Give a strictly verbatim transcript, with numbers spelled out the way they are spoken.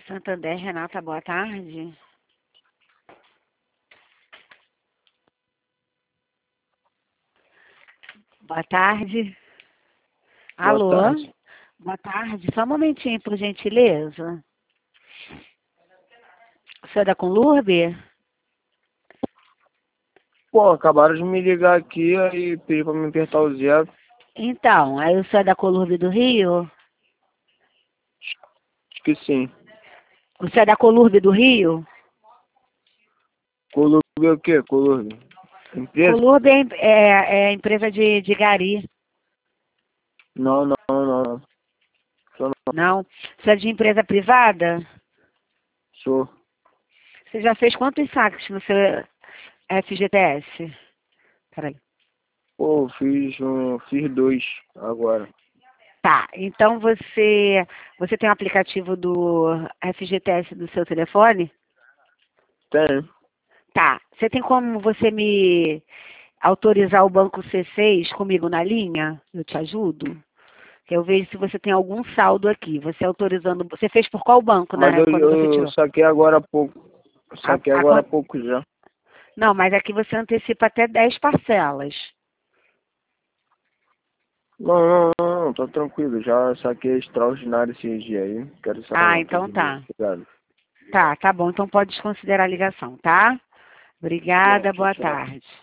Santander, Renata, boa tarde. Boa tarde. Boa Alô? tarde. Boa tarde. Só um momentinho, por gentileza. O senhor é da Conlurb? Pô, acabaram de me ligar aqui e pediu pra me apertar o zero. Então, aí o senhor é da Conlurb do Rio? Acho que sim. O senhor é da Conlurb do Rio? Colurb é o quê? Colurb? Empresa? Conlurb é, é, é empresa de, de gari. Não, não, não, não. Sou não. Não? O senhor é de empresa privada? Sou. Você já fez quantos saques no seu F G T S? Peraí. Pô, fiz um. Fiz dois agora. Tá, então você, você tem o aplicativo do F G T S do seu telefone? Tem. Tá, você tem como você me autorizar o banco C seis comigo na linha? Eu te ajudo? Eu vejo se você tem algum saldo aqui. Você autorizando. Você fez por qual banco, Mas né? eu, Quando você eu tirou? saquei agora há pouco. Eu A, saquei a agora há quan- pouco já. não, mas aqui você antecipa até dez parcelas. Não, não, não, não, tá tranquilo. Já saquei extraordinário esses dias aí. Quero sacar Ah, não, tá então de boa. tá. Obrigado. Tá, tá bom. Então pode desconsiderar a ligação, tá? Obrigada, Pronto, boa tchau. tarde.